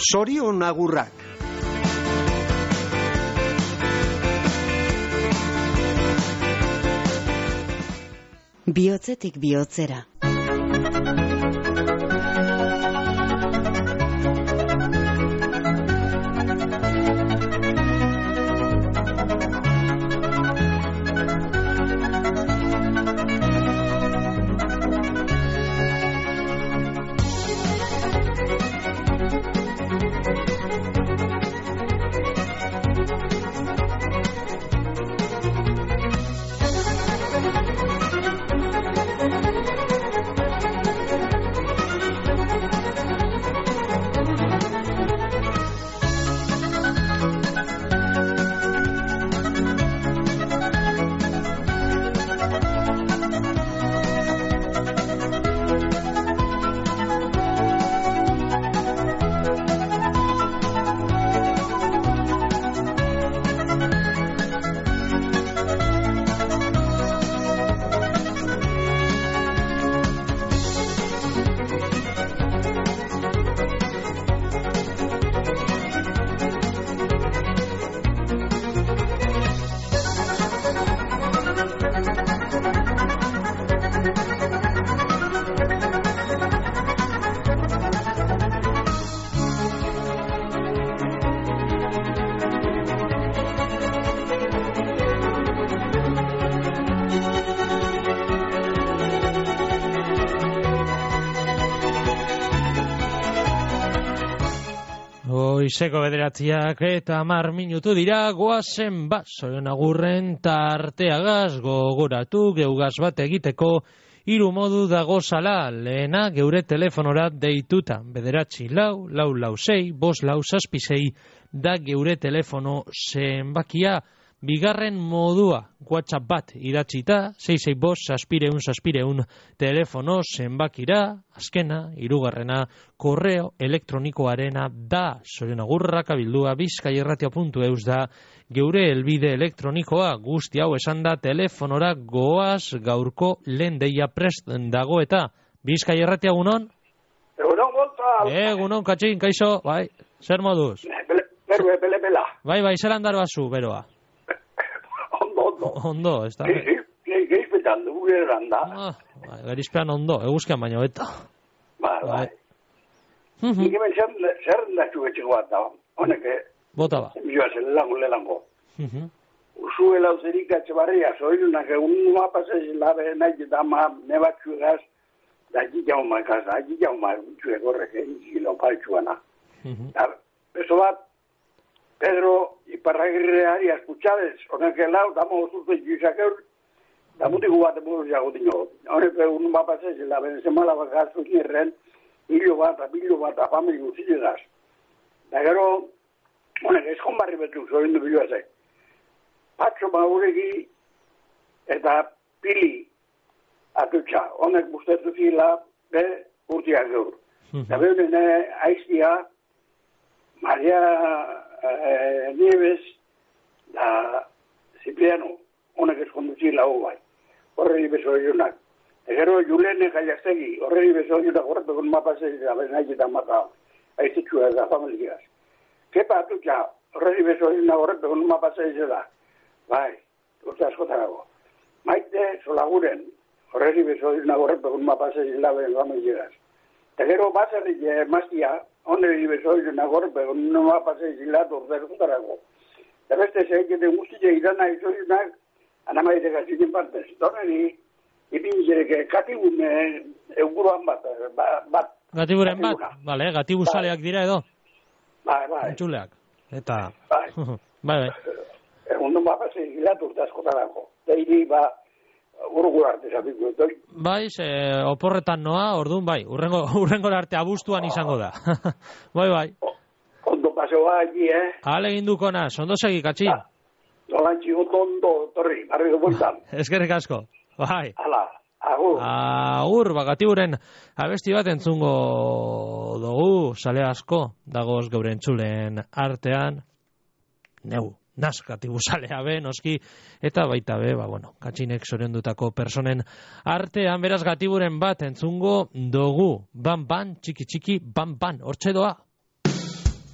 Zorion agurrak. Bihotzetik bihotzera. Goizeko 9:00 eta 10 minutu dira, goazen Zorion agurren tarteagaz gogoratu geugaz bat egiteko 3 modu dagozala. Lehena geure telefonora deituta 944-446-546 da geure telefono zenbakia. Bigarren modua, WhatsApp bat idatzita, 665-600-600 telefono zenbakira. Azkena, hirugarrena, korreo elektronikoarena da. Zorion agurrak abildua bizkaierratia.eus da geure helbide elektronikoa. Guzti hau esan da telefonora goaz gaurko lehen deia prest dago eta Bizkaierratia egunon? Egunon, Gonzal. Egunon, Katxin, kaixo, bai, zer moduz? Bela. Bai, zelan darbazu, beroa? Ondo, ez da. Geizpetan dugu eran da. Gerizpean ondo, eguzkean baino eta. Bai. Nik hemen zer natxu etxeko bat da. Honeke. Bota ba. Emizioa zen lelango. Usuela uzerik atxe barria, zoilunak egun mapasez labe nahi eta nebatxu egaz, da jitauma ekaz, da jitauma txuek horrek egin paltsuana. Beso bat, Pedro Iparragirreari askutxadez, honek lau, damo zuzte juizak eur, da mutiku bat buruz jago dino. Honek egun mapasez, la benzemala bakazuz nirren, hilo bat, famili guztilegaz. Da gero, honek eskon barri betu, zorindu biluazek. Patxo mauregi eta pili atutxa. Honek bustetu zila, be urtiak geur. Da behuen aiztia, Maria Nieves da Cipriano, honek eskonduzila bai. Horregi beso egunak. Egero Julene Gaiastegi, horregi beso egunak horretu con mapasez da benaik eta mata aizitxua da familias. Kepa atutxa, horregi beso egunak horretu con mapasez da. Bai, urte askotarago. Maite Solaguren, horregi beso egunak horretu con mapasez da benaik familias. Egero baserrik maztia, honeri beso egunak horretu con mapasez da urte askotarago. Eta beste zeiketen guztiak irana izoiunak, anamaite gatzinen partez. Doneri, ipinzereke katibun euguruan bat. Gatiburen bat? Bale, gatibu saleak dira edo? Bai. Entzuleak. Eta... Bai. Egun bat pasei gilatu urte askotarako. Deiri, urgur arte zapiko. Bai, oporretan noa, orduan bai. Urrengor arte abuztuan izango da. Bai. Ondo paseo bai, Ale ginduko naz, ondo segi, Katxin. Nolantzi ondo torri, barri duboltan. Eskerrik asko, bai. Hala, agur. Agur, bagatiburen abesti bat entzungo dugu, sale asko, dagoz geure entzulen artean, neu, naz gatibu salea be, noski, eta baita be, Katxinek zorendutako personen artean, beraz gatiburen bat entzungo dugu, ban, txiki, ban, hortxe doa.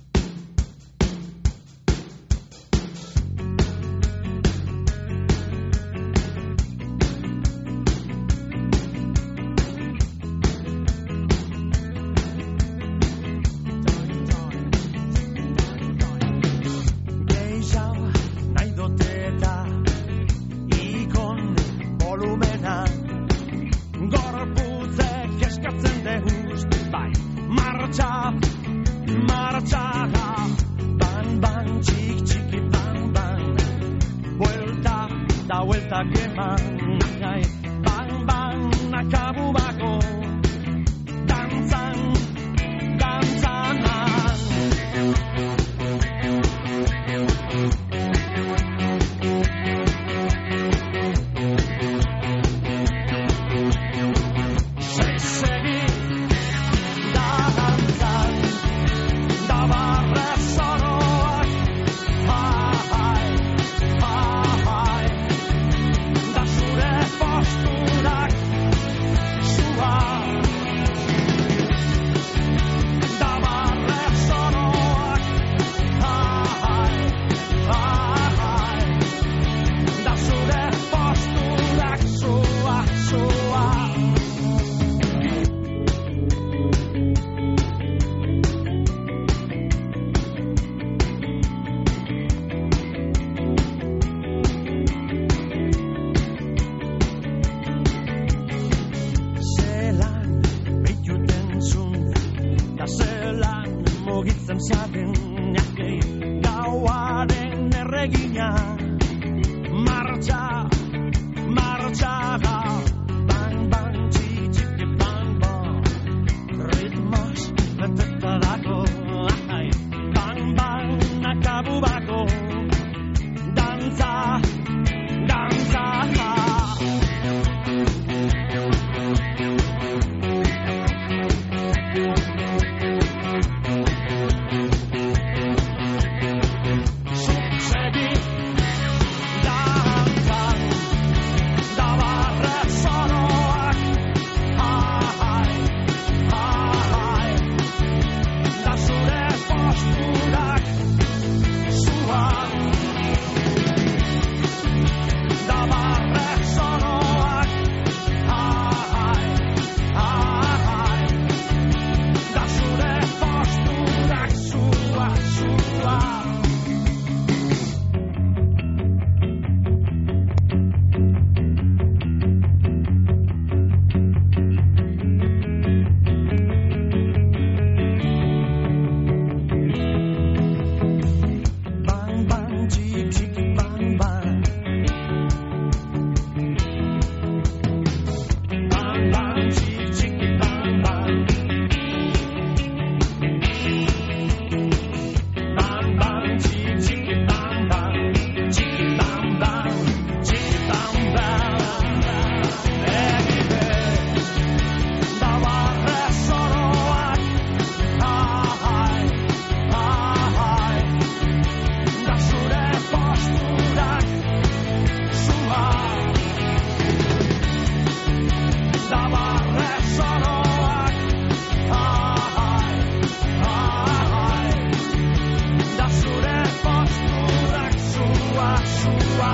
bueltak eman, bang, bang, akabu bako, dantzan, dantzanan. Segi, dantzan, da barra zoroak, da zure posturak, zua. Da barra zoroak, da zure posturak, zua, zua. Zelan behituten zun, da zelan mugitzen zaten, gauaren erregina, martxa, martxaga, bang, bang, txiki, bang, bang, ritmos beteta dago, bang, bang, akabu bako, dantza, dantza. Segi, dantzan, da barra zoroak, da zure posturak, zua. Da barra zoroak, da zure posturak, zua, zua. Bang, bang, txiki, bang, bang. Bang, bang, txiki, bang, bang. Bang, bang, txiki, bang, bang. Txiki, bang, bang. Txiki, bang, bang. Egibe, da barra zoroak, da zure posturak, zua. Da barra zoroak, da zure posturak, zua, zua.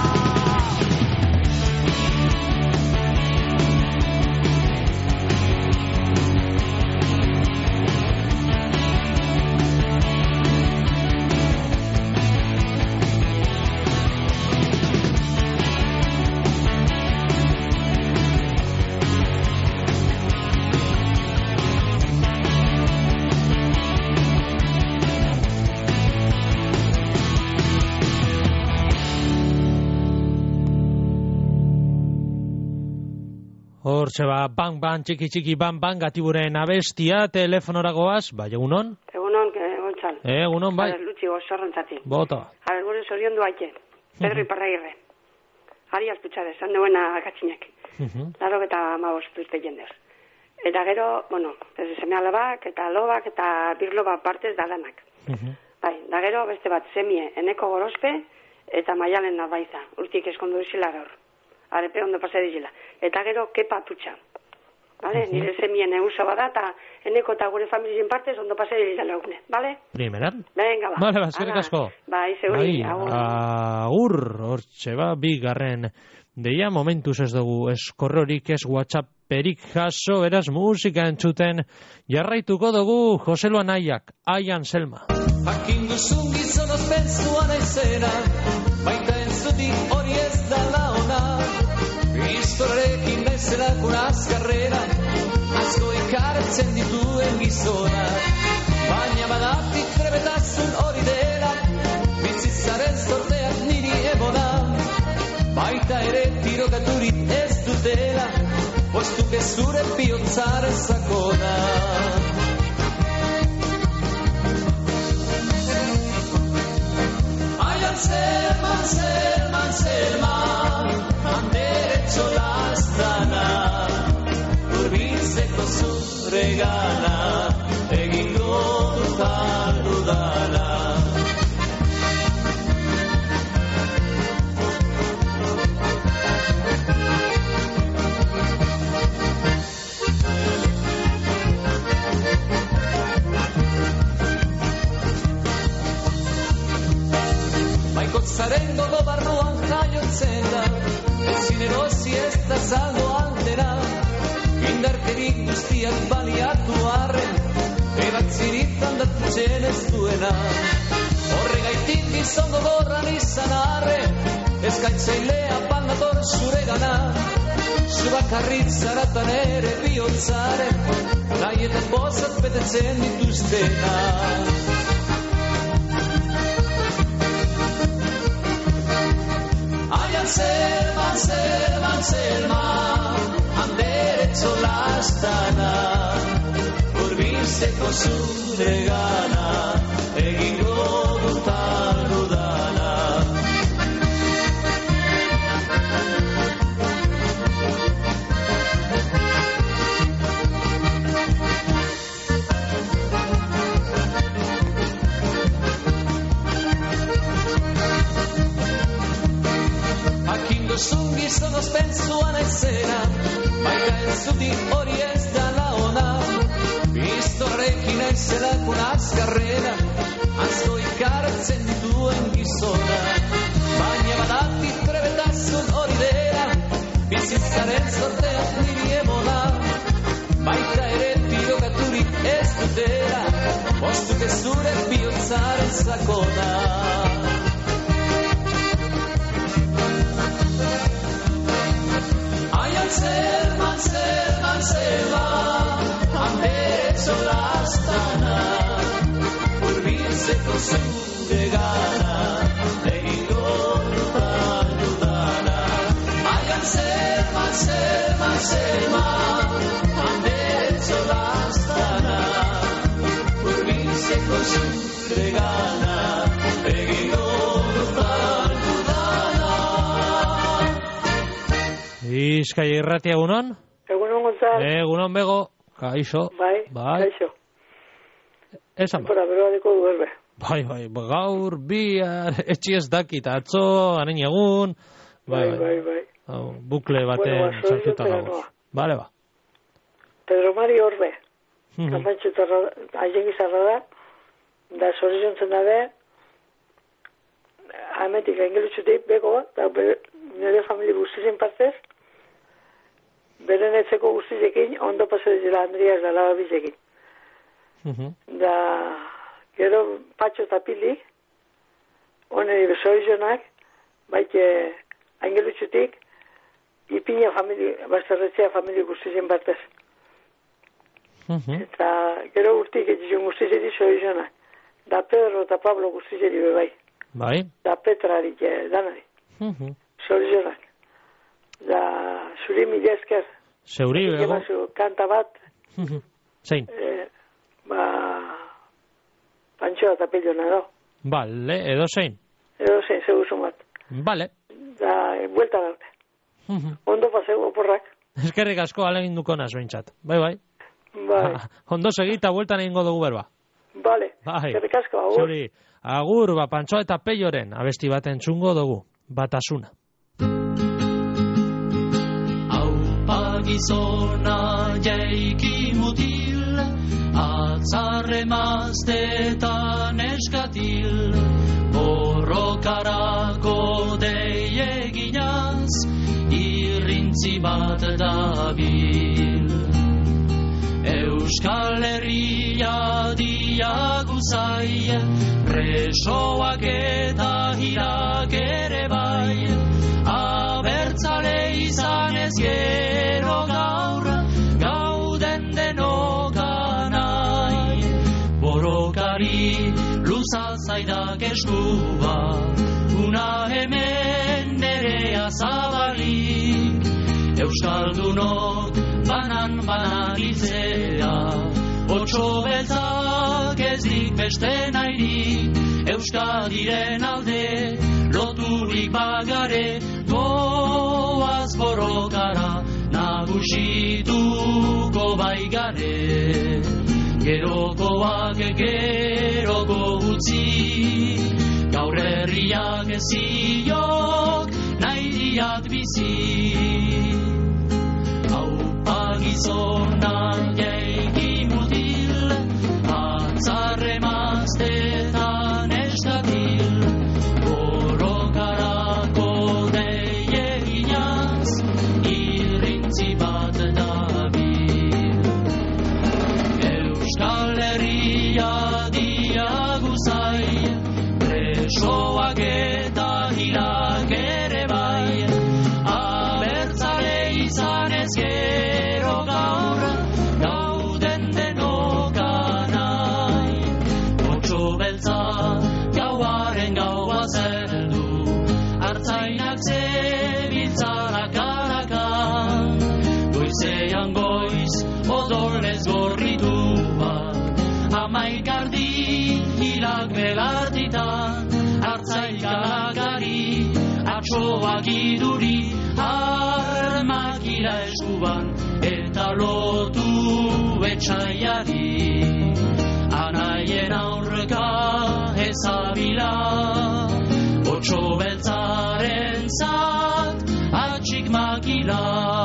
Hortxe ba, bang, bang, txiki, txiki, bang, bang, Gatiburen abestia, telefonoragoaz, bai, egunon? Egunon, Gontzal. Egunon, bai. Lutsi, gozorrontzati. Bota. A ver, gure zorion du haite. Pedro Iparragirre. Ari azputxade, zan duena akatxinek. Laro eta amabost urte jendez. Eta gero, bueno, desde seme alabak, eta lobak, eta birloba partez da danak. Bai, da gero, beste bat, semie, eneko gorospe, eta maialen narbaiza. Urtik eskondu dizila gaur. Arepe ondo pasa dizila. Eta gero, kepa atutxa. Vale? Nire semien eusa bada, eta eneko eta gure familien partez ondo pasa dizila lagune. Vale? Primeran? Venga, ba. Vale, eskerrik asko. Bai, zeuri. Agur, hortxe ba, bigarren deia, momentuz ez dugu eskorrorik ez WhatsApperik jaso, beraz musika entzuten jarraituko dugu Joselu Anaiak, Aian Selma. Jakin duzun gizon ospentzuan aizera, baita entzutik hori ez da laona. Historiarekin bezalako azkarrera, asko ekartzen dituen gizona. Baina badatik trebetasun hori dela, bizitzaren zorteak niri emona. baita ere tirokaturik ez dutela, postuk ez zure bihotzaren sakona. Aian Selman, Selman, Selman, anderetxo lastana, hurbiltzeko zure gana, egingo dutan udala. Baikotzaren gogo barruan jaiotzen da, ezin erosi ez da saldo aldera, indarkerik guztiak baliatu arren, ebatzirik handatzen ez duena. Horregaitik gizon gogorran izan arren, eskaitzailea pandator zure gana, zu bakarrik zaratan ere bihotzaren, nahietan bozat betetzen dituztena. Aian Selman, Selman, Selman, anderetxo lastana, hurbiltzeko zure gana, egingo dutan udala. Duzun gizon ospenzuan aizena, baita ez zuti hori ez da laona, biztorrekin aizelakun azkarrena, asko ikartzen duen gizona. Baina badatik trebetasun hori dela, bizitzaren zorteak niri emona, baita ere tirokaturik ez dutela, postuk ez zure bihotzaren sakona. Selman, Selman, Selman, anderetxo lastana, hurbiltzeko zure gana, egingo dutan udala. Aian Selman, Selman, Selman, anderetxo lastana, hurbiltzeko zure gana, egingo dutan udala. Bizkai irratia egunon? Egunon, Gonzal. Egunon, Bego. Kaixo. Bai, kaixo. Esan ba. Tempora beroadeko duerbe. Bai, gaur, bihar, etxi ez dakit, atzo, harin egun. Bai. Bukle baten sartuta gauz. Bale, ba. Pedro Mari Orbe. Kamantxo haien gizarra da zorizontzen dabe, hametik engelutxutik beko, da nire familie guztizien partez, beren etzeko guztizekin, ondo pasadizela Andriaz da laba bizekin. Da, gero patxo eta pili, oneri besoizonak, baite angelutxutik, ipina familie, bastarretzea familie guztizien partez. Eta gero urtik etxizun guztizeri soizonak, da Pedro eta Pablo guztizeri bebai. Bai. Da Petrari, danari. Soizonak. Da, zuri mila esker. Zeuri, bego. Kanta bat. Zein? Pantxoa eta peliona da. Bale, edo zein? Edo zein, seguzun bat. Bale. Da, buelta gaute. Ondo pasego porrak. Eskerrik asko alegin dukonaz behintzat. Bai. Ondo segita bueltan egingo dugu berba. Bale, eskerrik asko, agur. Zeuri, agur, Pantxoa eta Peioren abesti bat entzungo dugu. Batasuna. Gizona jaiki mutil, atzarre maztetan eskatil, borrokarako deieginaz, irrintzi bat dabil. Euskal Herria diaguzai, presoak eta hirak ere bai, abertzale izan ez gero gaur, gauden denokanai. Borrokari luza zaidak eskua, una hemen nerea bidea zabalik, Euskaldunok banan hiltzea, otso beltzak ez dik beste nahirik, Euskadiren alde loturik bagare, goaz borrokara nagusituko baigare. Gerokoak geroko utzi, gaur herriak ziok nahi diat bizi. Aupa gizonak jaiki mutil, atzarre maztetan estatil, borrokarako dei eginaz, irrintzi bat dabil. Euskal Herria diaguzai, presoak eta hilak ere bai, abertzale izan ez gero gaur, gauden denokanai. Otso beltza gauaren gaua zeldu, artzainak zebiltzara karakan, goizean goiz odolez gorritu bat, amaikardi hilak belartitan, artzainkalakari atxoak iduri, armakila eskuban eta lotu etxaiari. Anaien aurreka ezabila, otso beltzaren zat atxik makila.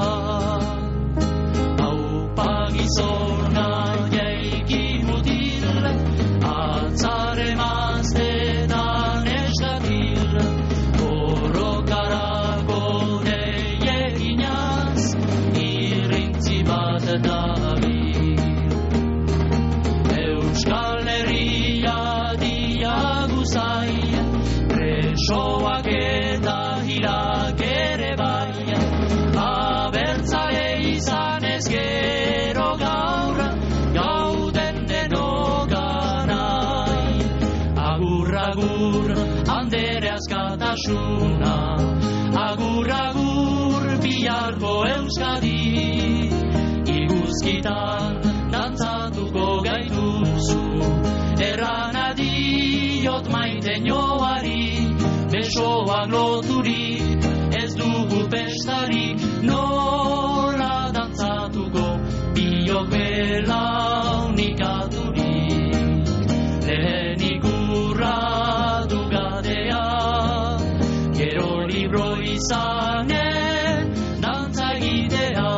Aupa gizonak jaiki mutil, atzare maztetan estatil, borrokarako dei eginaz, irrintzi bat dabil. Euskal Herria diaguzai, presoak eta hilak ere bai, abertzale izan ez gero gaur, gauden denokanai. Agur, agur, andere askatasuna, agur, agur, biharko Euskadi, iguzkitan dantzatuko gaituzu, erranadiot maite nioari, besoak loturik, ez dugu pestarik, nola dantzatuko biok belaunikaturik. Lehenik urratu gadea, gero libro izanen dantza egitea.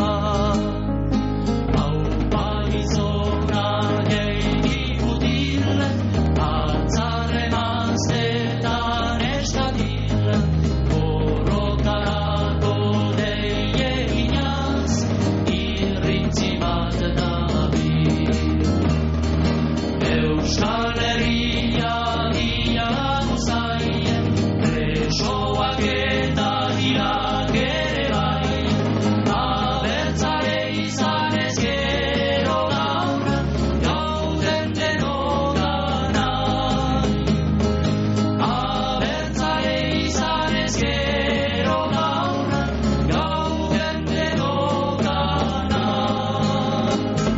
Aupa gizonak jaiki mutil, atzarre maztetan estatil, borrokarako dei eginaz, irrintzi bat dabil. Euskal Herria diaguzai, presoak eta hilak ere bai, abertzale izan ez gero gaur, gauden denokanai. Abertzale izan ez gero gaur, gauden denokanai.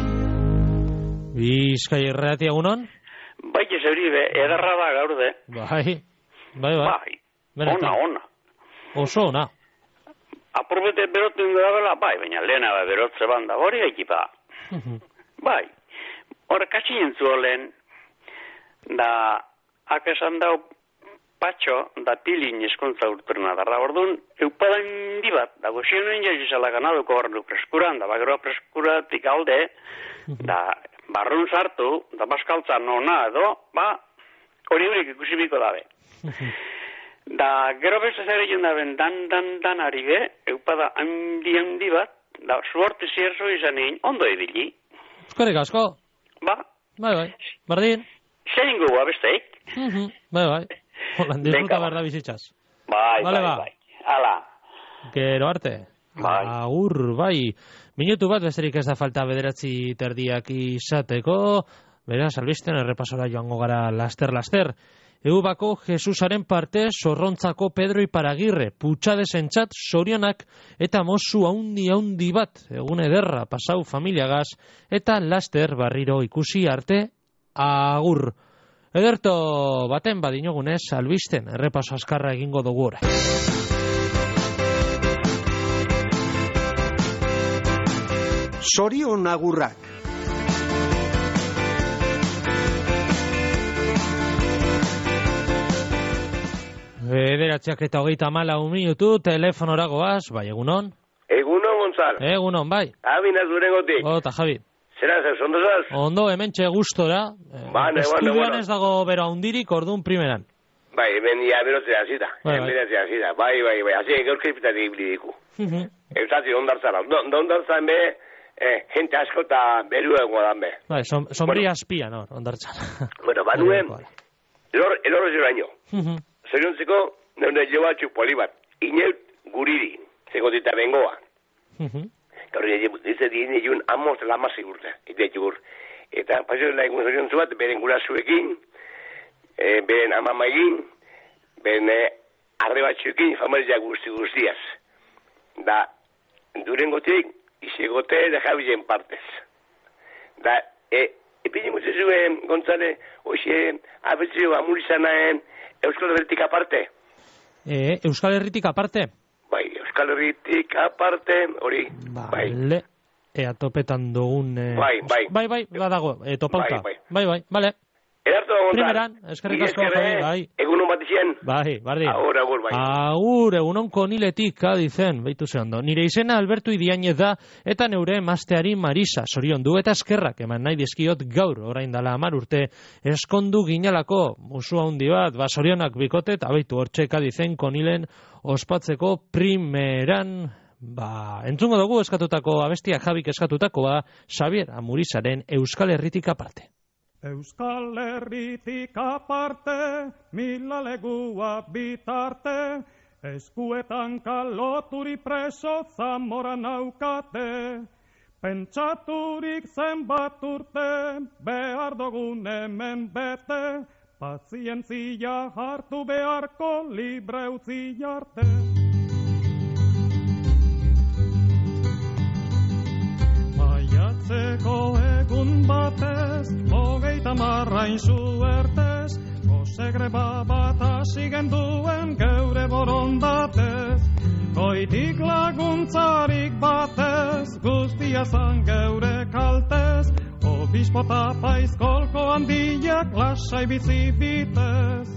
Bizkai Irratia egunon? Bai, ez Euribe, ederra da gaur de. Bai, bai. Benetan. Ona. Oso ona. Apurbete beroten da bela, bai, baina lehena da berotze banda, hori ekipa. Bai, hori katxinen zuolen, da, esan dau patxo, da pilin eskontza urturna darra. Orduan, eupadan di bat, da goxionen jaizizala ganaduko horren preskuran, da bagero preskuratik alde, da, barrun sartu, da baskaltza nona edo, ba, hori horiek ikusi biko dabe. Da, gero beste zer egin daben dan ari be, eupada handi bat, da, suorte zierzo izan egin, ondo edili. Eskerrik asko. Ba, Bai. Bardin. zer ingo besteik. Bai. Hola, disfruta berda bizitzaz. Bai. Hala. Gero arte. Bai. Agur, bai. Minutu bat besterik ez da falta 9:30 izateko. Beraz, albisten errepasora joango gara laster. Eubako Jesusaren parte Zorrontzako Pedro Iparagirre, Putxadesentzat sorionak eta mozu haundi bat, egun ederra pasau familiagaz, eta laster barriro ikusi arte agur. Ederto baten badinogunez, albisten, errepaso askarra egingo dugu ora. Sorion agurrak. Bederatziak eta 34 minutu, telefonora goaz, bai, egunon? Egunon, Gonzal. Egunon, bai. Abinaz durengotik. Ota, Javi. Zera, ondo zaz? Ondo, hementxe gustora. Estudioan ez dago bero hundirik, orduan primeran. Bai, hemen ja berotzea zita. Bai. Bai. Hasi, gaurkizpitatik ibilidiku. Eusatzi, ondartzara. Ondartzan be, gente asko eta beru egon dan be. Bai, sombria espia, no, ondartzara. Bueno, banuen, elorro zeraino. Zoriontzeko, neune jo batxuk poli bat. Ineut guriri, zekotita bengoa. Gaur dize dine jun amos lamasi urte, ite jugur. Eta pasio laikun zoriontzu bat, beren gurasuekin, beren amamaekin, beren arre batxuekin, familia guztiaz. Da, durengotik, izegote da Javiren partez. Da, epine mutzezuen, Gontzale, hoxe, abetzio amurizanaen, Euskal Herritik aparte. Euskal Herritik aparte? Bai, Euskal Herritik aparte, hori. Bale, ea topetan dugun... Bai, badago, topauta. Bai, bale. Edartu da gontan. Primeran, eskerrik asko, bai. Egunon bat izien. Bai, bardi. Agur, bai. Agur, egunon koniletik, adizen, baitu ze ondo. Nire izena Alberto Idiañez da, eta neure emazteari Marisa, sorion du eta eskerrak, eman nahi dizkiot gaur, orain dala 10 urte, eskondu ginalako, musu handi bat, sorionak bikote, eta baitu hortxe adizen konilen ospatzeko primeran, entzungo dugu eskatutako abestia Javik eskatutakoa, Xavier Amurizaren Euskal Herritik aparte. Euskal Herritik aparte, mila legua bitarte, eskuetan kaloturi preso Zamora naukate. Pentsaturik zenbat urte, behar dugun hemen bete, pazientzia hartu beharko libre utzi arte. Maiatzeko egun batez, 30 hain suertez, gozegre bat hasi genduen geure borondatez. Goitik laguntzarik batez, guztia zan geure kaltez, obispo eta paizkolko handiak lasai bizi bitez.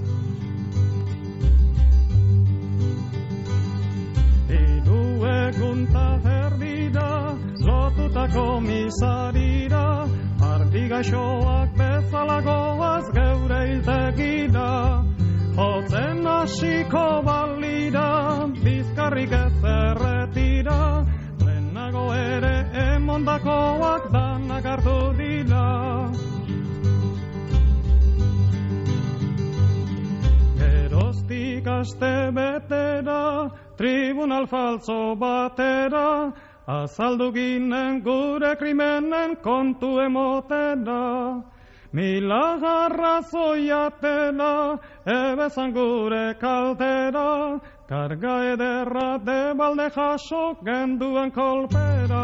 Hiru egun ta erdira, lotutako misarira, ardi gaixoak bezalagoaz geure hiltegira. Jotzen hasiko balira, bizkarrik ez erretira, lehenago ere emondakoak danak hartu dira. Geroztik aste betera, tribunal falso batera, azaldu ginen gure krimenen kontu emotera. Mila garrazoiatena, ebezan gure kaltera, karga ederra de balde jaso genduen kolpera.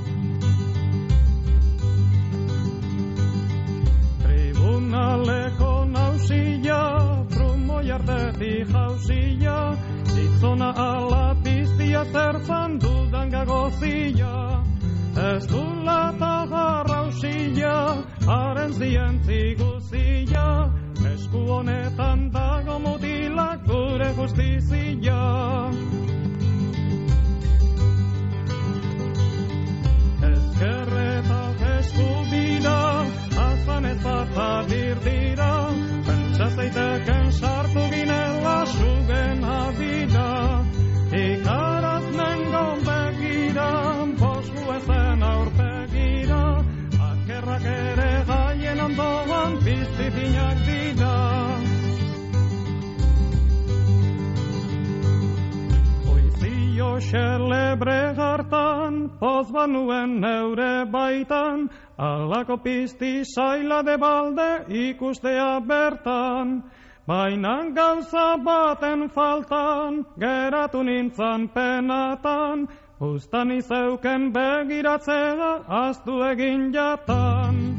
Tribunaleko nausila, brumoi artetik jausila, Zona ala piztia zertzan dudan gagozia. Ez du lata jarrausila, haren zientzi guzia. Esku honetan dago mutilak gure justizia. Ezkerretak eskubira, azan ez bat dira. Pentsa zeiteken sartu ginela sugen adira. Ikaraz nengon begira, bosku ezen aurpegira. Akerrak ere gaien ondoan piztipinak dira. Oizio xelebre hartan, poz banuen neure baitan, alako pizti zaila de balde ikustea bertan. Baina gauza baten faltan, geratu nintzan penatan, ustan izeuken begiratzea, aztu egin jatan.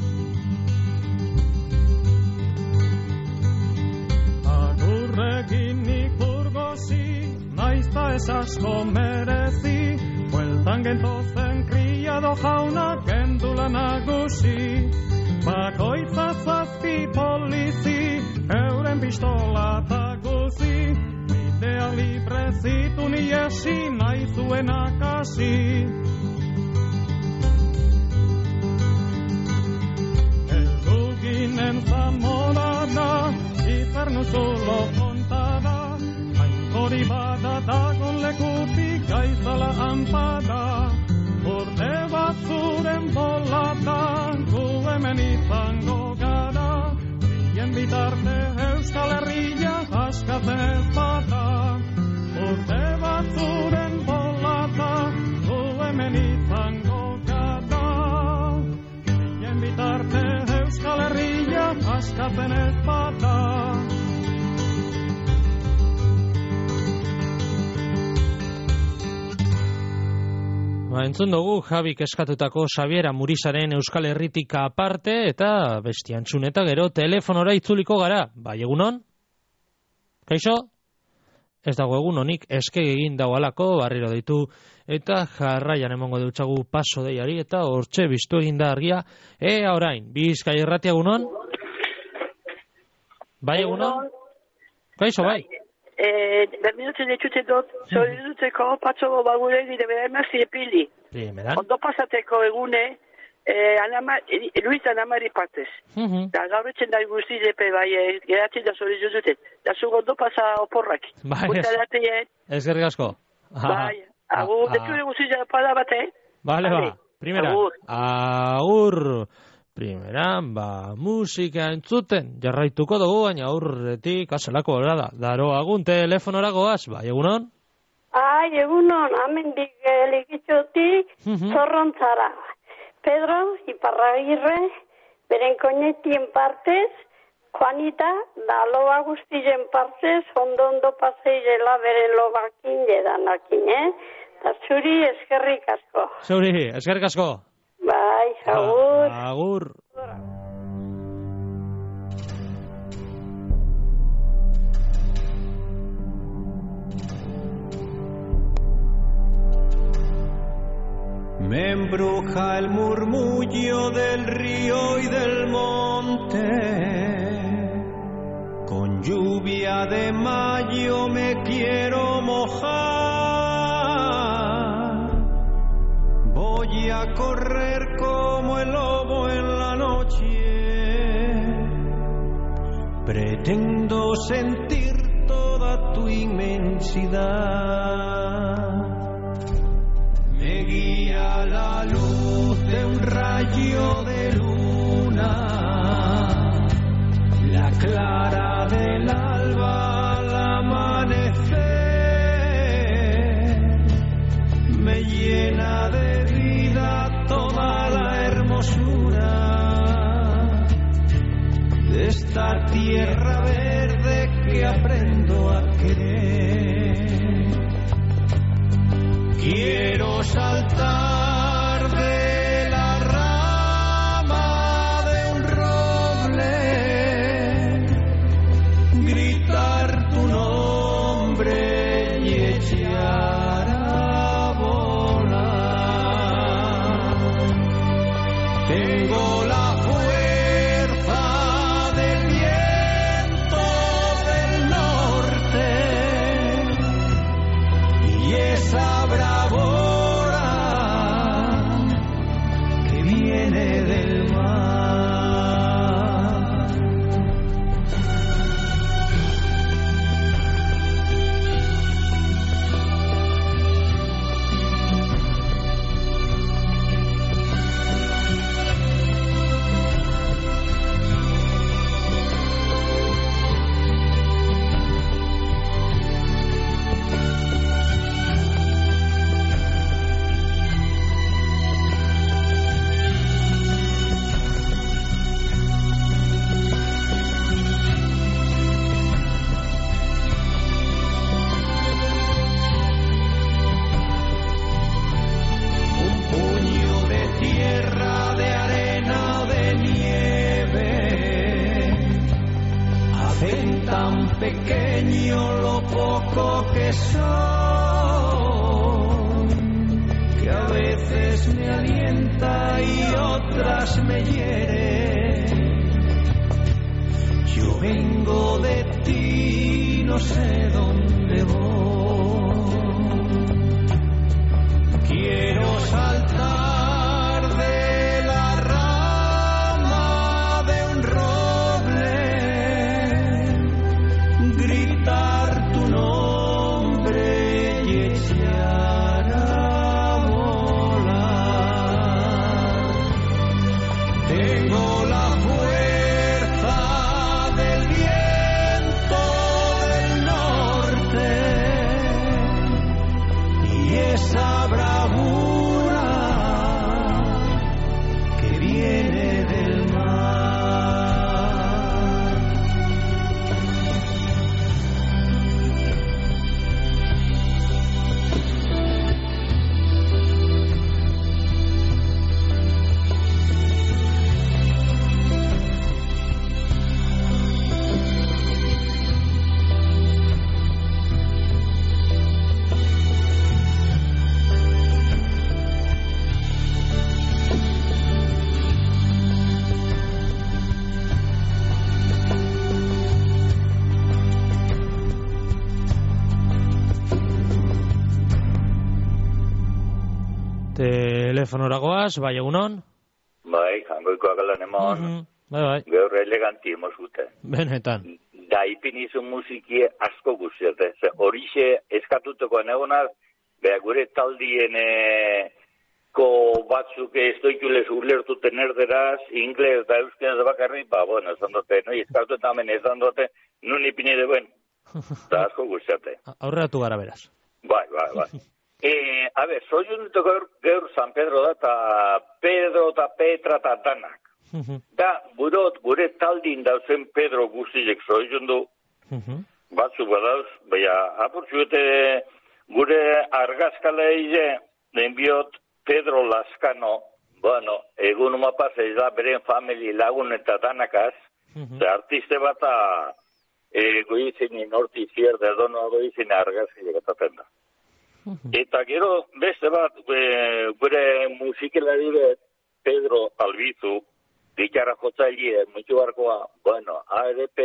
Agurregin ikurgozi, naizta ez asko merezi, bueltan gentozen kriado jauna, gendula nagusi. Bakoitza zazpi polizi, euren pistola eta guzi, bidea librezitu niesi, nahi zuenak hasi. Elduginen zamorada, infernu zulo kontada, hori bada dagon lekutik gaizala anpada, urte bat zuren bolada, gu hemen izango gara, bien bitarte Euskal Herria askatzen ez bada. Urte bat zuren bolada, gu hemen izango gara, bien bitarte Euskal Herria askatzen ez bada. Entzun dugu Jabik eskatutako Xabiera Murizaren Euskal Herritik aparte eta besti antzun eta gero telefonora itzuliko gara. Bai, egunon? Kaixo? Ez dago egunonik, eske egin dago alako, barriro deitu eta jarraian emongo deutsagu paso deiari eta hortxe biztu egin da argia. Orain, Bizkai Irratia egunon? Bai, egunon? Kaixo, bai? Berminotzen ditute dut, zorizutzeko patxogo bagure gire bera emazti epili. Ondo pasateko egune, Luis Anamari partez. Da gaurretzen da guzti zepe bai, geratzen da zorizuzuten. Da zugo ondo pasa oporrak. Ezkerrik asko. Bai, agur, detzure guzti zera bate. Bale, ba, primera. Agur. Primeran, musika entzuten, jarraituko dugu, baina aurretik azelako hori da. Daro, agun telefonora goaz, bai, egunon? Egunon, amendik elikitzutik, zorrontzara. Pedro, Iparragirre, beren koinetien partez, Juanita, da loba guztien partez, ondo paseirela beren lobakin jedanakin, Da zuri eskerrik asko. Zuri, eskerrik asko. Bai, agur. Agur. Me embruja el murmullo del río y del monte, con lluvia de mayo me quiero mojar. Voy a correr como el lobo en la noche, pretendo sentir toda tu inmensidad. Me guía la luz de un rayo de luna, la clara del alba al amanecer, me llena de vida toda la hermosura de esta tierra verde que aprendo a querer. Quiero saltar de la rama de un roble, gritar tu nombre y echar a volar. Tengo la fuerza del viento del norte y esa bravura que viene del mar. pequeño lo poco que soy, que a veces me alienta y otras me hiere. Yo vengo de ti, no sé dónde voy. Quiero saltar de la rama de un roble, gritar tu nombre y echar a volar. Tengo la fuerza del viento del norte y esa bravura que viene del mar. Telefonora goaz, bai egunon? Bai, jangoikoak alan emon. Bai. Gaur eleganti emozute. Benetan. Da ipinizu musikie asko guztiate. Horixe eskatuteko egonaz, beha gure taldien ko batzuk ez doikulez ulertuten erderaz, ingles da euskaz bakarri, bueno, esan dute, no, eskatu eta hemen esan dute, nun ipini duen, da asko guztiate. Aurreratu gara beraz. Bai. A ver, soy un gaur San Pedro da, eta Pedro eta Petra eta danak. Da, gure taldin dauzen Pedro guztiek soizun du, batzu badauz, baina apurtzuete gure argazkala eize, denbiot Pedro Lascano, bueno, egun umapasei da beren famili lagun eta danakaz, artiste bata goizini norti zierde dono goizini argazkiek etaten da. Eta gero beste bat gure musikelari bet Pedro Albizu gitarra jotzaile mucho barkoa, bueno, ARP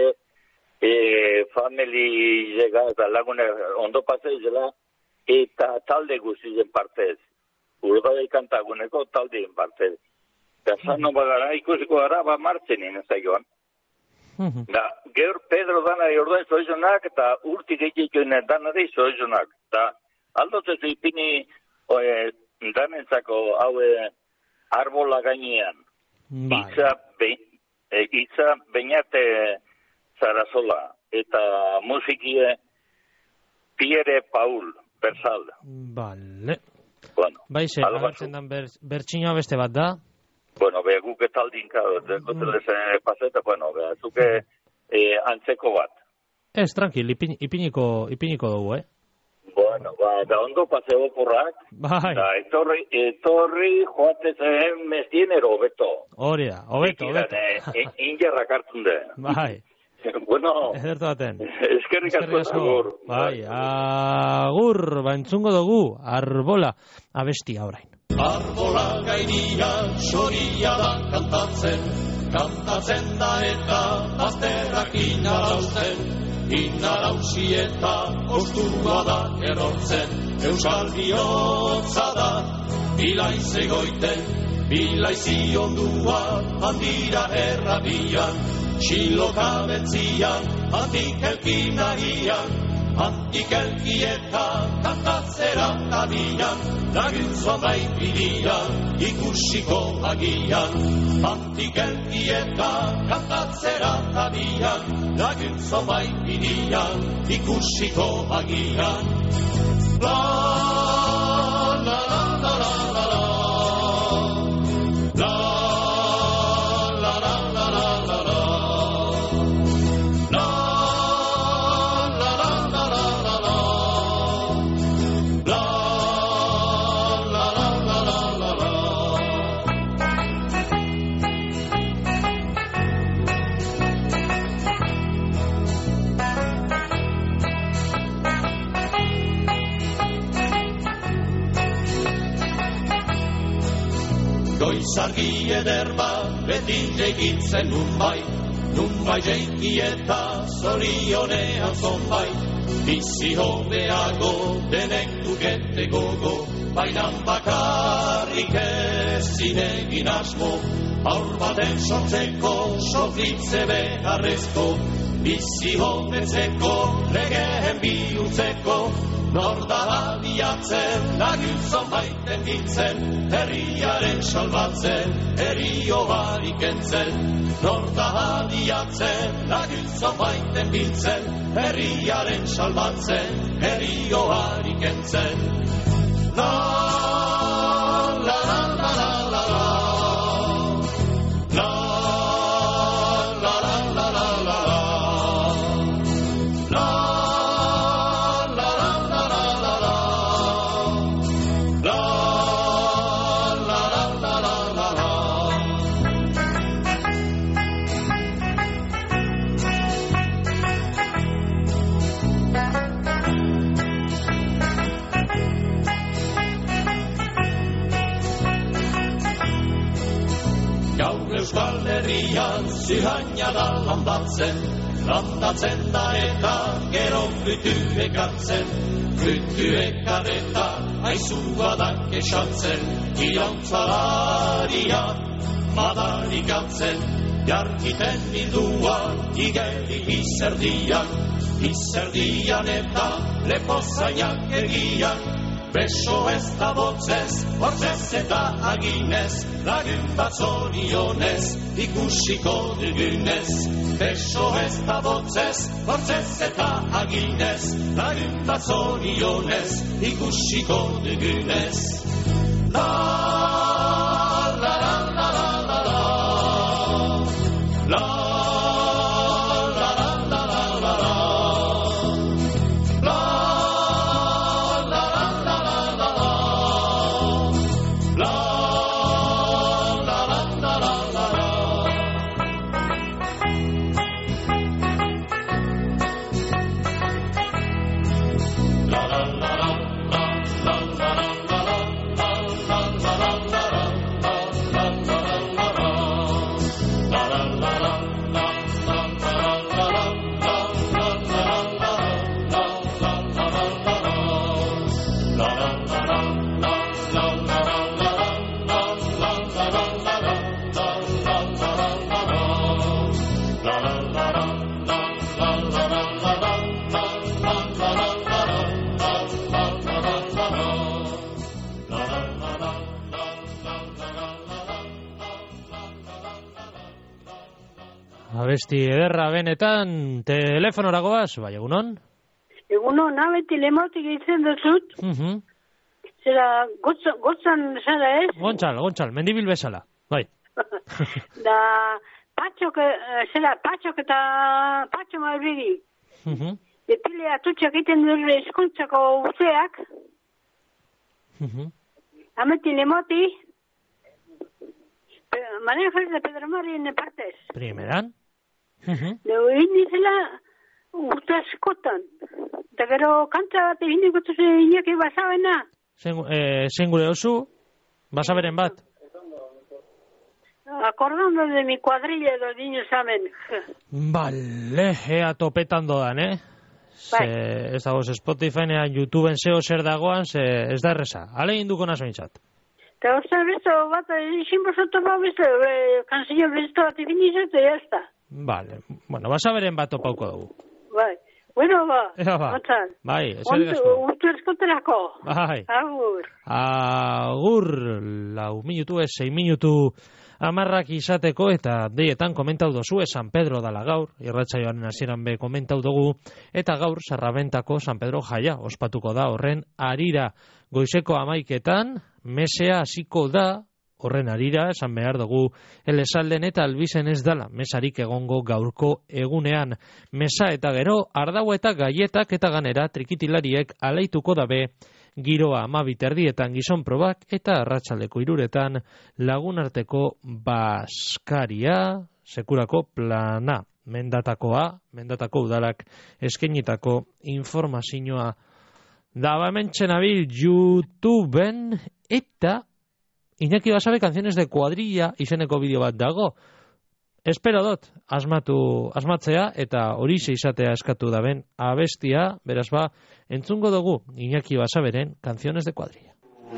family llega eta lagune ondo paseizela eta talde guztien partez. Urbai kantaguneko taldeen partez. Eta zano bagara ikusiko gara ba martzen inezaioan. Da, gero Pedro danari orduan zoizonak eta urtik egiten danari zoizonak. Da, aldotzezu ipini danentzako haue arbola gainean. Itza Beñate Zarazola eta musikie Pierre Paul Bersal. Vale. Bueno, baixe, agertzen dan bertxinoa beste bat da? Bueno, beha guke taldinka, paseta, bueno, beha zuke antzeko bat. Ez, tranquil, ipiniko dugu, Bueno, da ondo paseo porrak. Bai. Da, etorri joatezen mestienero, hobeto. Hori da, hobeto. Ingerrak hartzun de. Bai. Bueno. Edertu baten. Eskerrik asko, agur. Bai, agur, entzungo dugu, arbola, abestia orain. Arbola gainia, xoria da kantatzen da eta azterrak inarausi eta ostua da erortzen, euskal bihotza da, bilaiz egoiten, bilaiz iondua, handira errabian, txiloka betzian, handik elkinahian, handik elkieta, kantatzera tabian, laguntza baipirian, ikusiko agian, handik elkieta, kantatzera tabian, laguntza baipirian, ikusiko agian. La la la la la la la. La la la la la la la. La la la la la la la. La la la la la la la. Goizargi eder bat beti jegitzen nun bai jeiki eta zorionean zonbai. Bizi hobeago denek dugete gogo, bainan bakarrik ezin egin asmo. Aur baten sortzeko sofritze beharrezko, bizi hobetzeko legeen bihurtzeko. Nor da adiatzen, laguntzon baiten biltzen, herriaren salbatzen, herrio barik entzen. Nor da adiatzen, laguntzon baiten biltzen, herriaren salbatzen, herrio barik entzen. La la la la la la la. Euskal Herrian zihaina da landatzen da eta gero frutu ekartzen. Frutu ekareta aizua da kesatzen, irautzaria madarik atzen. Jarkiten bilduan igeri izerdian eta lepozainak egian. Beso ez da botzez, hortzez eta aginez, lagun bat zorionez, ikusiko dugunez. Beso ez da botzez, hortzez eta aginez, lagun bat zorionez, ikusiko dugunez. La la la la la la la. La Abesti ederra benetan, telefonora goaz, bai, egunon? Egunon, abeti lemotik egiten duzut. Zera, gotzan zara ez? Gontzal, mendibil bezala, bai. Da, patxok eta patxo malbiri. Depile atutxak egiten dure eskuntzako urteak. Ameti lemoti. Maria Jose de Pedro Marien partez. Primeran. Lego indizela urte askotan. Eta gero kantza bat egin ikutu zen inaki basabena. Zen gure osu, basaberen bat. Acordando de mi cuadrilla de niños saben. Vale, ea topetan dodan, Ez dagoz Spotify-nean, YouTubeen zeo zer dagoan, ez da erreza. Ale induko nasointzat. Eta hozta besto bat, izin bozoto bat besto, kanzio besto bat egin izate, jazta. Vale, bueno, basaberen bat topauko dugu. Bai, bueno ba, matzan. Bai, ezer gasko. Urtu eskoterako. Bai. Agur. Agur, 4 minutu, 6 minutu amarrak izateko, eta deietan komentau dozu, San Pedro dala gaur, irratsaioaren hasieran be komentau dugu, eta gaur Sarrabentako San Pedro jaia ospatuko da horren harira. Goizeko 11etan, mesea hasiko da, horren harira, esan behar dugu, elesalden eta albizen ez dala, mesarik egongo gaurko egunean. Mesa eta gero, ardau eta gaietak eta ganera trikitilariek alaituko dabe, giroa 12 gizon probak eta arratsaldeko 3 lagunarteko baskaria, sekurako plana, mendatako udalak eskainitako informazioa. Da hemen txenabil YouTubeen eta Iñaki Basabe Canciones de Cuadrilla izeneko bideo bat dago. Espero dut, asmatzea eta horixe izatea eskatu daben abestia, beraz ba, entzungo dugu Iñaki Basaberen Canciones de Cuadrilla.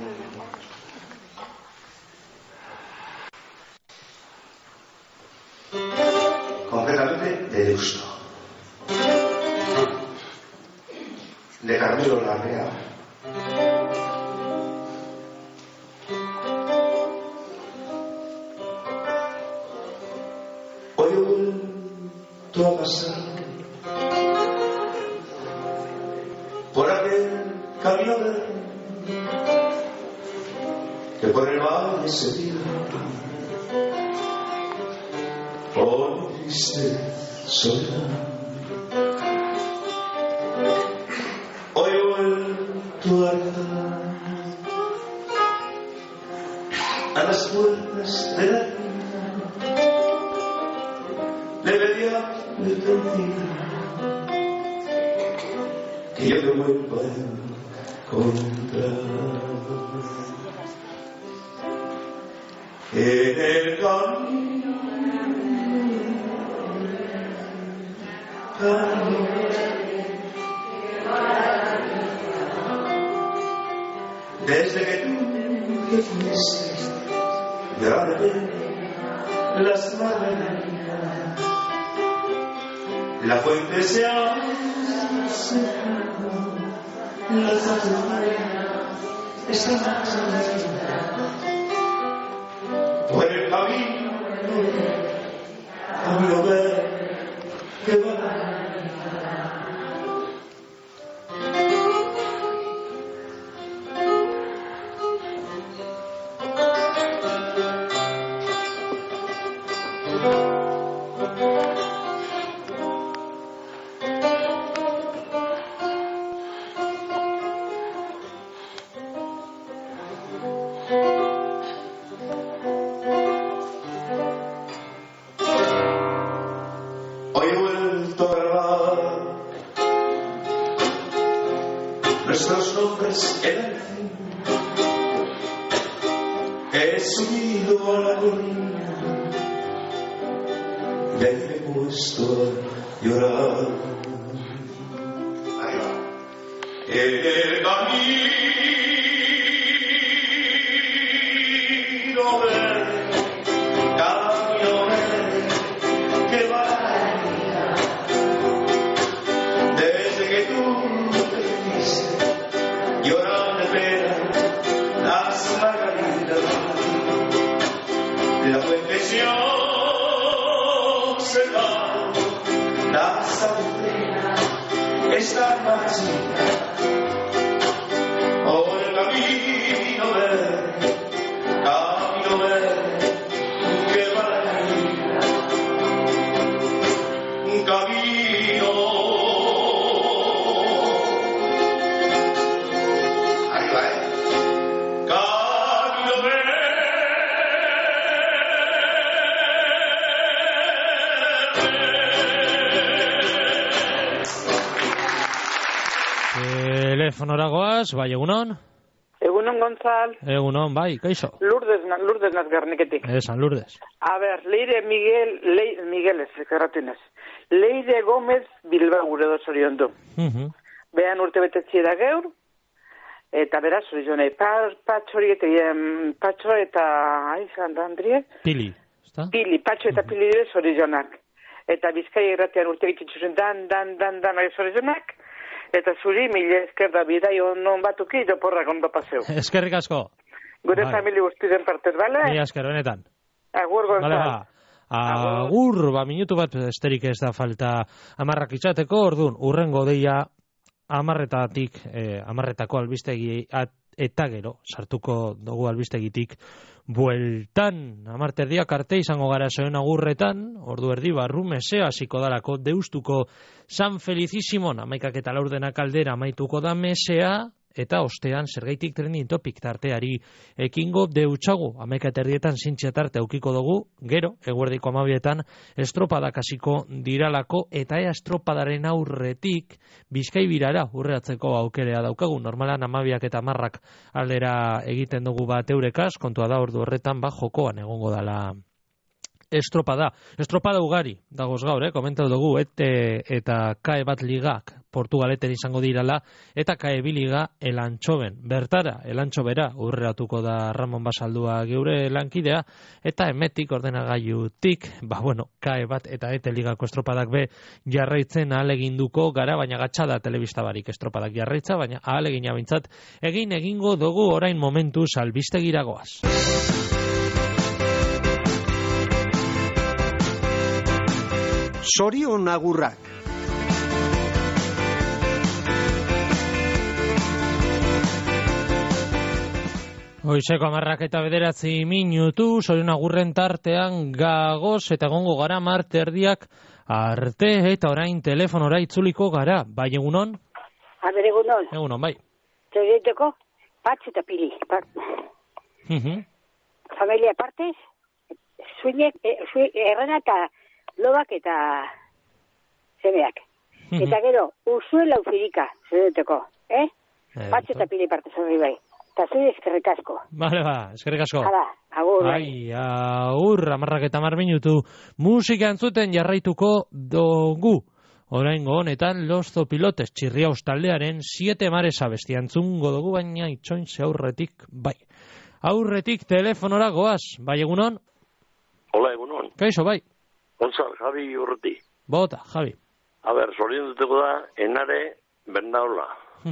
Completamente de Deusto. De Carmelo Larrea. Hoy he vuelto a pasar por aquel camino verde que por el valle se tira. Oh, triste soledad. Hoy he vuelto a andar a las puertas de la vida. Le pedía mi mentira que yo te vuelva a encontrar. En el camino desde que tú te fuiste, ya de ver las maravillas, la fuente se ha secado, las azulejas están por el camino a lo ver que va. Nuestros nombres en el fin he subido a la colina y ahí me he puesto a llorar. Ahí va. En el camino verde, camino verde que va desde que tú lloran de pena las margaritas, la fuente se observa, las azucenas están marchitas. Oh, el camino verde que va a la vida, un camino. Telefonora goaz, bai, egunon? Egunon, Gonzal. Egunon, bai, kaixo? Lourdes nazgarniketik. San Lourdes. A ver, Miguel ez, erratinez. Leire Gómez Bilbao gure dozorion du. Behan urte betetzi da geur, eta beraz, zorizionei, Patxo eta, aizan da, Andrie? Pili, ezta? Pili, Patxo eta Pili dire zorizionak. Eta Bizkai erratean urte bititzuzen dan, zorizionak. Eta zuri, mila esker da bidai onon batuki, jo porrak ondo paseu. Eskerrik asko. Gure familia guztizen partez, bale? Mila esker, honetan. Agur, Gonzal. Vale, agur, minutu bat esterik ez da falta amarrak izateko, orduan, urrengo deia amarretako albistegi eta gero, sartuko dugu albistegitik bueltan, amarterdiak arte izango gara zoen agurretan, ordu erdi barru mesea hasiko darako Deustuko San Felicísimon, 11:04 aldera amaituko da mesea, eta ostean zergaitik trending topic tarteari ekingo deutsagu, 11:30 zintxe tarte aukiko dugu, gero, eguerdiko 12etan estropadak hasiko diralako, eta ea estropadaren aurretik Bizkaibirara urreatzeko aukerea daukagu, normalan 12 eta 10 aldera egiten dugu bat eurekaz, kontua da ordu horretan jokoan egongo dala estropada ugari dagoz gaur, komentatu dugu, eta KAE bat ligak Portugaleten izango dirala, eta KAE bi liga Elantxoben, bertara, Elantxobera urreatuko da Ramon Basaldua geure lankidea, eta emetik ordenagailutik, KAE bat eta ETE ligako estropadak be jarraitzen ahaleginduko gara, baina gatxada telebista barik estropadak jarraitza, baina ahalegina bintzat egingo dugu orain momentuz albistegiragoaz. Zorion agurrak. Goizeko 10:09 minutu, zorion agurren tartean gagoz eta egongo gara Marte erdiak arte, eta orain telefonora itzuliko gara. Bai, egunon? Egunon. Egunon, bai. Zorieteko, Patx eta Pili. Familia partez, zuinek, errena eta lobak eta zemeak. Eta gero, Usuela Ufirika, zorieteko, Patx eta Pili partez horri bai. Eta zui eskerrik asko. Bale, eskerrik asko. Hala, agur. Agur, 10:10 minutu. Musika entzuten jarraituko dugu. Oraingo honetan, Los Zopilotes Txirriaus taldearen 7 mares abestia entzungo dugu, baina itxointze aurretik, bai. Aurretik telefonora goaz, bai egunon? Hola, egunon. Kaixo, bai. Gonzal, Javi urreti. Bota, Javi. A ber, zorion duteko da, enare bernaola.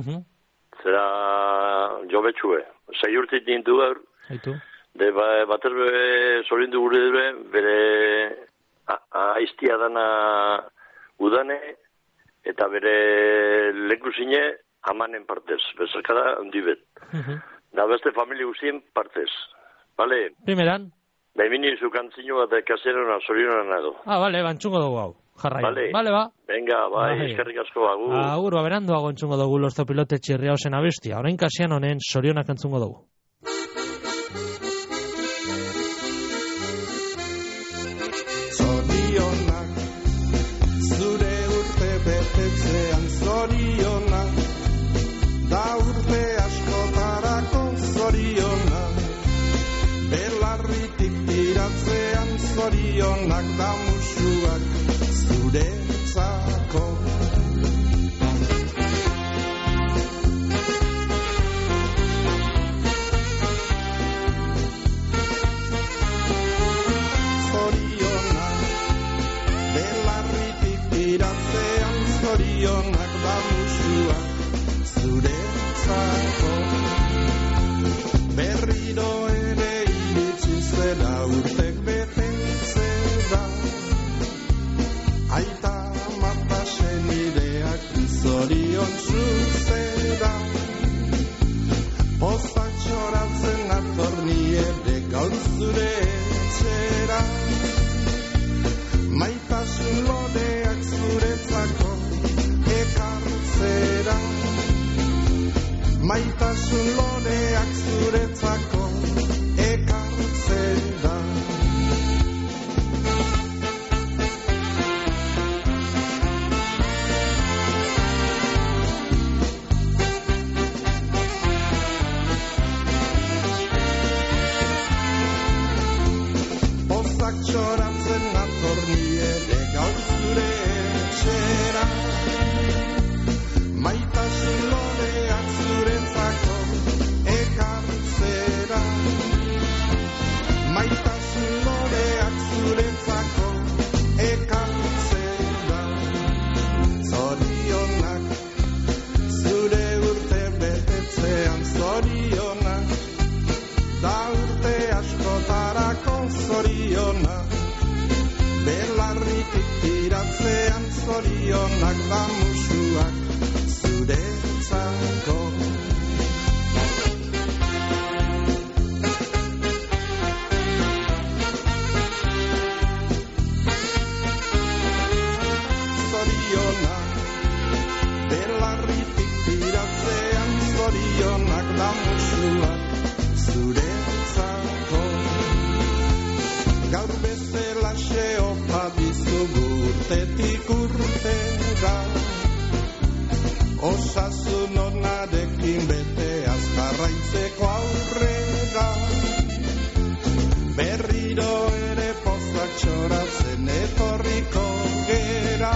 Zera jobetxue. 6 urte dintu gaur. Haitu. De batez zorion du gure dure, bere aiztia dana udane, eta bere leku zine amanen partez. Bezakada handi bet. Da beste familia guztien partez. Bale? Primeran? Baimini zukantzino bat kaserona zorionan nago. Bale, bantxungo dugu hau. Jarrai. Bale, ba. Venga, bai, eskerrik asko, agur. Agur, beranduago entzungo dugu Los Zopilotes Txirriausen abestia. Orain kasian honen zorionak entzungo dugu. Zorionak, zure urte betetzean zorionak, da urte askotarako zorionak, belarritik tiratzean zorionak, da musuak zuretzako. Zorionak, belarritik tiratzean zorionak, da musuak zuretzako. Berriro ere iritsi zela urtek betetzera, aita mata senideak zorion zuzera, pozak txoratzen atorni ere gaur zure etxera, maitasun lodeak zuretzako ekartzera, maitasun lodeak zuretzako ekartzera. Pozak txoratzen atorni ere gaur zure etxera, maitasun lodeak zuretzako ekartzera, maitasun lodeak zuretzako ekartzera. Zorionak, zure urte betetzean zorionak, da urte askotarako zorionak, belarritik tiratzean zorionak, da musuak zuretzako. Zorionak, belarritik tiratzean zorionak da musuak zuretzako. Gaur bezalaxe opa dizugu urtetik urtera, osasun onarekin bete azkarraitzeko aurrera. Berriro ere pozak txoratzen etorriko gera,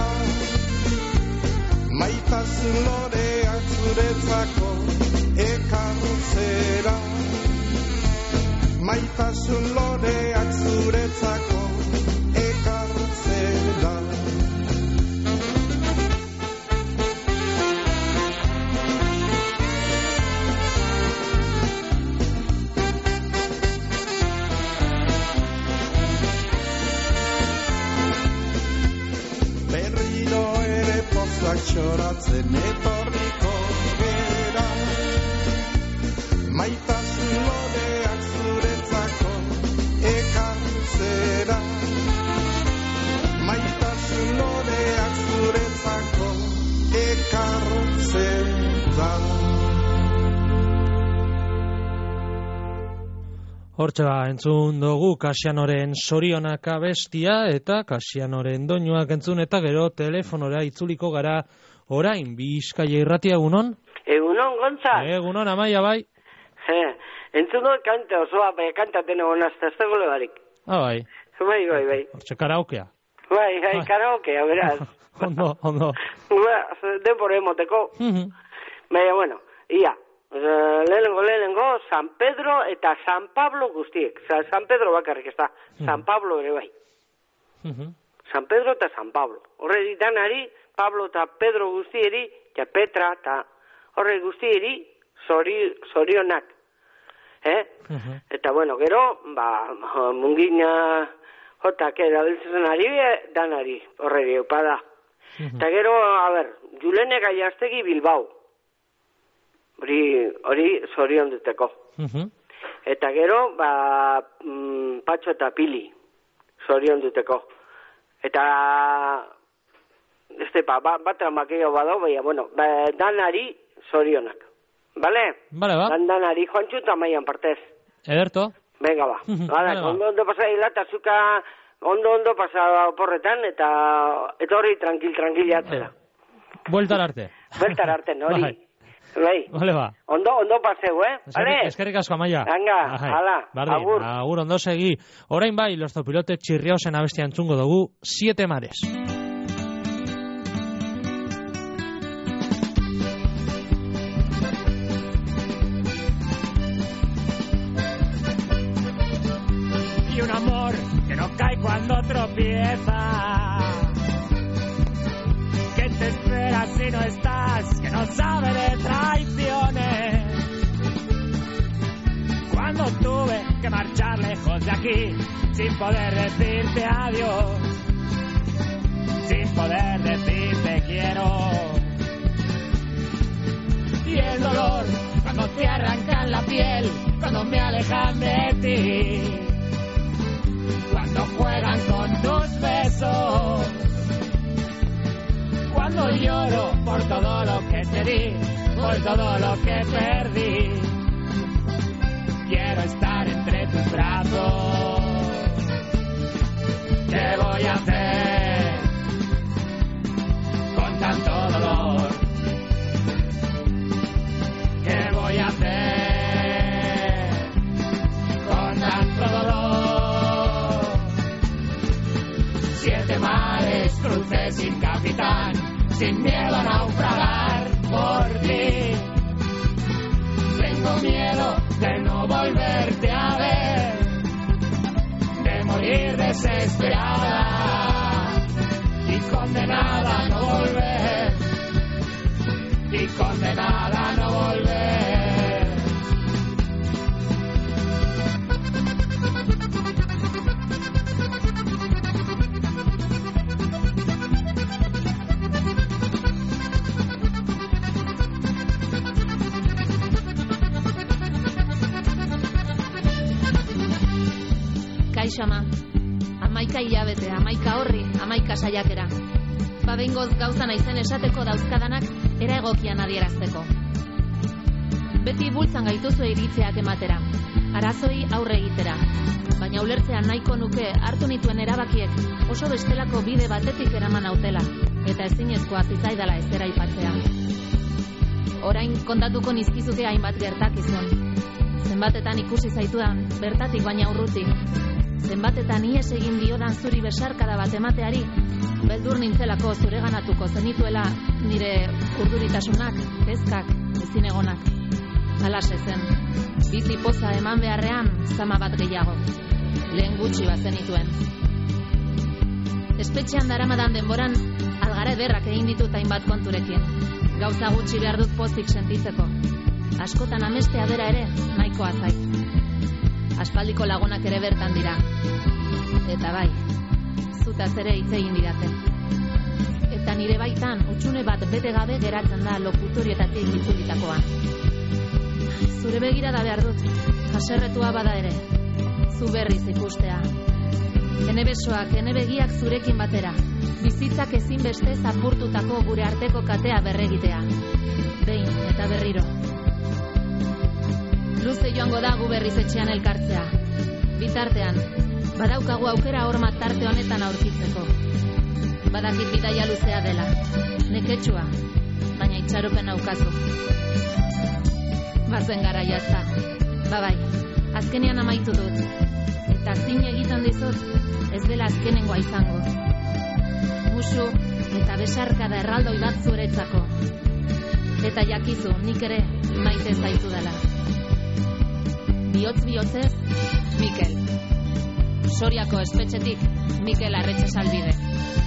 maitasun loreak zuretzako ekartzera. Maitasun loreak zuretzako ekartzera. Berriro ere pozak txoratzen etorriko gera, maitasun loreak zuretzako ekartzera. Maitasun loreak zuretzako ekartzera. Hortxe entzun dugu Kasianoren Zorionak abestia eta Kasianoren doinuak entzun eta gero telefonora itzuliko gara orain Bizkaia Irratia egunon? Egunon, Gontza? Egunon, Amaia bai? Entzun dut kante osoa, kantaten egon azta, ez dago lebarik. Bai. Bai. Hortxe karaokea. Bai, karaokea, beraz. Ondo. Denpore emoteko. Baina, bueno, ia. Lehenengo, San Pedro eta San Pablo guztiek. San Pedro bakarrik ez da. San Pablo ere bai. San Pedro eta San Pablo. Horre danari, Pablo eta Pedro guztieri, eta Petra eta horre guztieri, zorionak. Eta bueno, gero, mungina jotak erabiltzen ari, danari, horre eupada. Eta gero, Julene Gaiastegi Bilbao. Hori zorion duteko. Eta gero, Patxo eta Pili zorion duteko. Eta bat amakeio badau, baina, bueno, danari zorionak. Bale? Bale, ba. Danari Juantxu eta Maian partez. Ederto. Venga, ba. Ondo pasa hila, eta zuka ondo pasa porretan, eta hori tranquil atzera. Bueltar arte, hori. Bai. Vale, ba. Ondo paseu, Vale? Eskerrik asko, Amaia. Venga, hala, agur. Agur, ondo segi. Orain bai, los zopilotek Txirriosen abestia entzungo dugu, 7 mares. Y un amor que no cae cuando tropieza, que te espera si no estás, que no sabe de traiciones. Cuando tuve que marchar lejos de aquí, sin poder decirte adiós, sin poder decirte quiero. Y el dolor, cuando te arrancan la piel, cuando me alejan de ti, cuando juegan con tus besos, cuando lloro por todo lo que te di, por todo lo que perdí. Quiero estar entre tus brazos. ¿Qué voy a hacer con tanto dolor? ¿Qué voy a hacer con tanto dolor? 7 mares crucé sin capitán, sin miedo a naufragar por ti. Tengo miedo de no volverte a ver, de morir desesperada y condenada a no volver, y condenada a no volver. Kaixo ama, 11 hilabete, 11 horri, 11 saiakera. Behingoz gauza naizen esateko dauzkadanak era egokian adierazteko. Beti bultzan gaituzu iritziak ematera, arazoi aurre egitera. Baina ulertzea nahiko nuke hartu nituen erabakiek oso bestelako bide batetik eraman nautela, eta ezinezkoa zitzaidala ezera aipatzea. Orain kontatuko nizkizuke hainbat gertakizun. Zenbatetan ikusi zaitudan, bertatik baina urruti. Zenbatetan ihes egin diodan zuri besarkada bat emateari, beldur nintzelako zureganatuko zenituela nire urduritasunak, kezkak, ezinegonak. Alaxe zen, bizi poza eman beharrean zama bat gehiago. Lehen gutxi bat zenituen. Espetxean daramadan denboran, algara ederrak egin ditut hainbat konturekin. Gauza gutxi behar dut pozik sentitzeko. Askotan amestea bera ere, nahikoa zait. Aspaldiko lagunak ere bertan dira. Eta bai, zutaz ere hitz egin didate. Eta nire baitan, utxune bat bete gabe geratzen da lokutorietatik itzulitakoa. Zure begirada behar dut, haserretua bada ere. Zu berriz ikustea. Ene besoak, ene begiak zurekin batera. Bizitzak ezinbeste zapurtutako gure arteko katea berregitea. Behin eta berriro. Luze joango da gu berriz etxean elkartzea. Bitartean, badaukagu aukera horma tarte honetan aurkitzeko. Badakit bidaia luzea dela. Neketsua, baina itxaropen aukazu. Bazen gara jazta. Bai, azkenean amaitu dut. Eta zin egiten dizut, ez dela azkenengoa izango. Musu eta besarkada erraldoi bat zuretzako. Eta jakizu, nik ere maite zaitu dela. Bihotz-bihotzez, Mikel. Soriako espetxetik, Mikel Arretxe Salbide.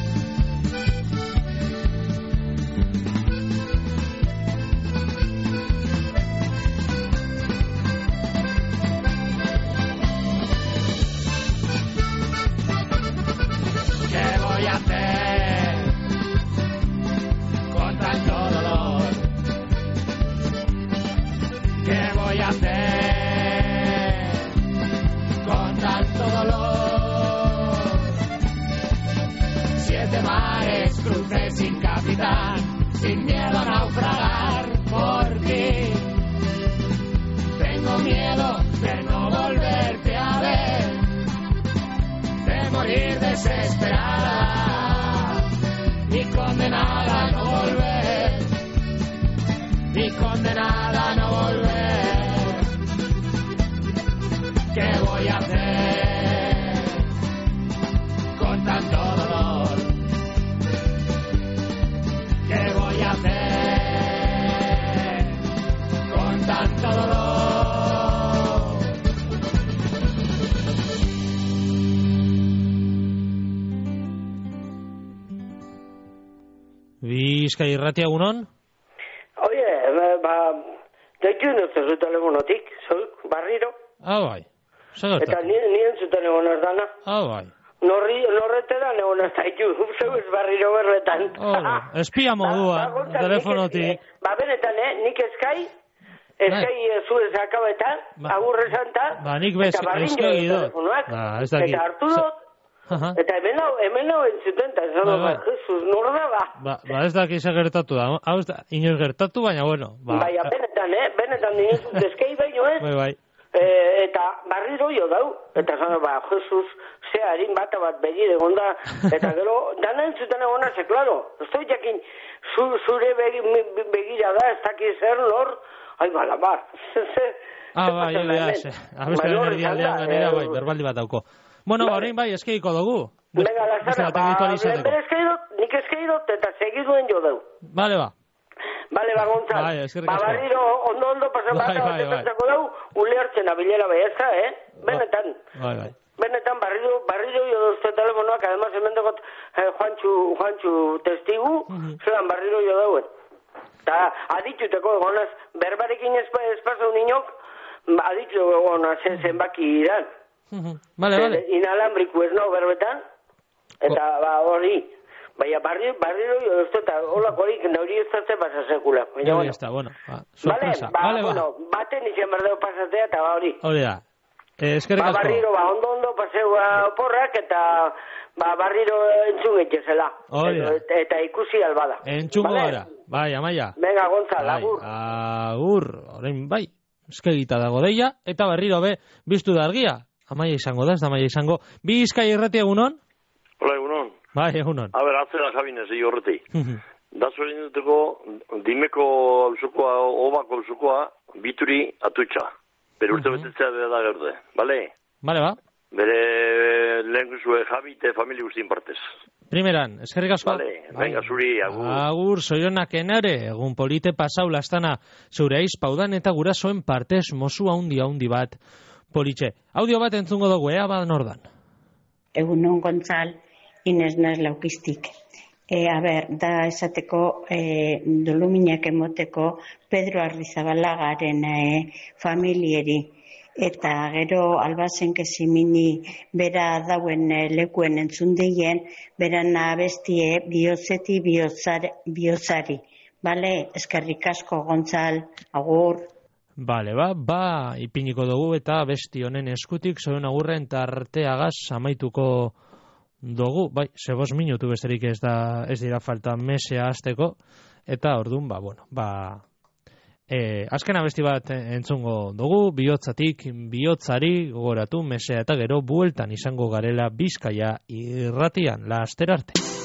Sin miedo a naufragar por ti. Tengo miedo de no volverte a ver, de morir desesperada y condenada a no volver, y condenada a no volver. ¿Qué voy a hacer con tanto dolor? ¿Qué voy a hacer con tanto dolor? Bizkai irratia egunon? Oie, deitu nuzte telefonotik, barriro. Bai, zagertatu. Eta nien zuten egon ez dana. Bai. Norrete da egon ez daitu, zeu ez barriro berretan. Espia modua, telefonotik. Benetan, nik eskai zu ez akabetan, agurre santa, nik eskai dut. Eta hartu dut, eta hemen hau entzuten, eta Jesus, norda ba. Ez daki ze gertatu da, hau ez da, inoiz gertatu, baina bueno. Baina, benetan, nien zut eskai baino ez. Bai. Eta barriro jo dau, eta zan, Jesus, ze harin bat begire gonda, eta gero, dana entzuten egona, ze, klaro, ez dut jakin, zure begira da, ez daki zer lor, ai, balabar. Bai, abeste erdialdean ganera, bai, berbaldi bat dauko. Bueno, horrein bai, eskeiko dugu. Venga, lazara, nik eskei dut, eta segiduen jo dau. Vale, ba. Bale, Gontzal, barriro ondo pasan bat, pentsako dau, ule hartzen abilera behiazta, Benetan. Bai. Benetan, barriro jo duzte telefonoak, además, hemen dekot Juantxu testigu, zelan barriro jo dauen. Eta adituteko egonaz, berbarekin espazau ninok, adituteko egonaz zenbaki iran. Vale. Inalambriku ez nau berbetan, eta hori. Baina barriro jo duzte, eta holako horik nauri ez zatze pasa sekula. Hori ez da, bueno, sorpresa. Baten izan berdeu pasatzea, eta hori. Hori da. Eskerrik asko. Barriro, ondo paseu porrak, eta barriro entzun egitezela. Eta ikusi albada. Entzungo gara. Bai, Amaia. Venga, Gonzal, agur. Agur, orain bai. Eskegita dago deia, eta berriro be, biztu da argia. Amaia izango da, ez da Amaia izango. Bi Bizkai Irrati egunon? Hola, egunon. Bai, egunon. A ber, atzera jabinez, horreti. Da zuen duteko, dimeko auzukoa, obako auzukoa, bituri atutxa. Bere urte betetzea da gerde, bale? Bale, ba. Bere lehen guzue jabite familia guztien partez. Primeran, eskerrik asko. Vale, venga, zuri, agur. Agur, zoionak enare, egun polite pasau lastana, zure aizpaudan eta gurasoen partez mozu haundi bat politxe. Audio bat entzungo dugu, ea nordan. Egunon Gontzal, Inez naz laukistik. Da esateko doluminak emoteko Pedro Arrizabalagaren familieri. Eta gero albazen kezimini bera dauen lekuen entzundeien, beran abestie bihotzeti bihotzari. Bale, eskerrik asko Gontzal, agur. Bale, ipiniko dugu eta abesti honen eskutik zoen agurren tarteagaz amaituko dugu. Bai, 5 minutu besterik ez dira falta mesea hasteko, eta ordun, azken abesti bat entzungo dugu, bihotzatik bihotzari gogoratu mesea eta gero bueltan izango garela Bizkaia Irratian, laster arte.